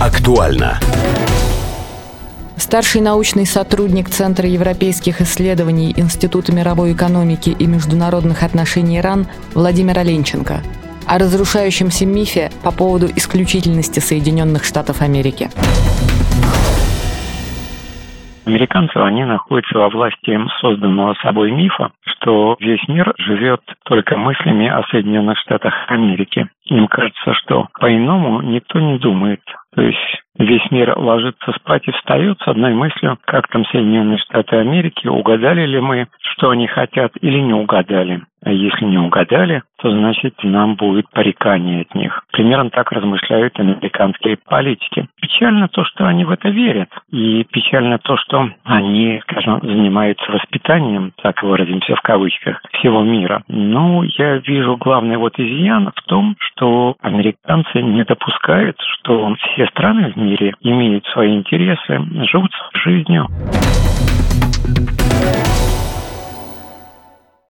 Актуально. Старший научный сотрудник Центра европейских исследований Института мировой экономики и международных отношений РАН Владимир Оленченко о разрушающемся мифе по поводу исключительности Соединенных Штатов Америки. Американцы, они находятся во власти созданного собой мифа, что весь мир живет только мыслями о Соединенных Штатах Америки. Им кажется, что по-иному никто не думает. То есть весь мир ложится спать и встает с одной мыслью, как там Соединенные Штаты Америки, угадали ли мы, что они хотят, или не угадали. А если не угадали, то значит нам будет порекание от них. Примерно так размышляют американские политики. Печально то, что они в это верят. И печально то, что они, скажем, занимаются воспитанием, так выразимся в кавычках, всего мира. Но я вижу главный изъян в том, что американцы не допускают, что все страны в мире имеют свои интересы, живут своей жизнью.